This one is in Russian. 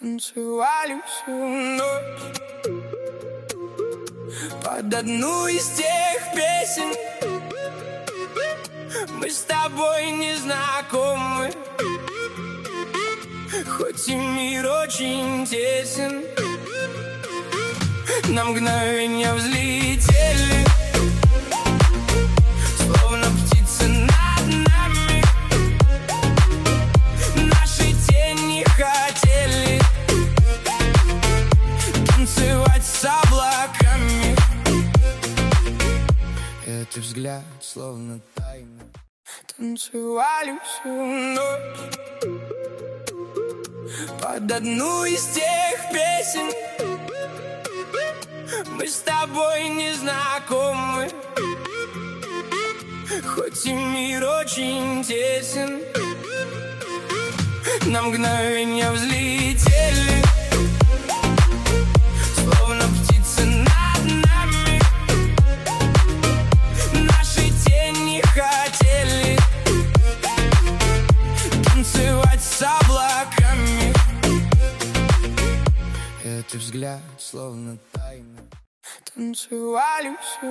Танцевали всю ночь под одну из тех песен. Мы с тобой не знакомы, хоть и мир очень тесен. На мгновение взлетели, словно птицы над нами. Наши тени хотели танцевать с облаками. Этот взгляд словно тайна. Танцевали всю ночь под одну из тех песен. Мы с тобой не знакомы, хоть и мир очень тесен. На мгновение взлетели, словно птицы над нами. Наши тени хотели танцевать с облаками. Этот взгляд словно тайна. Танцевали всю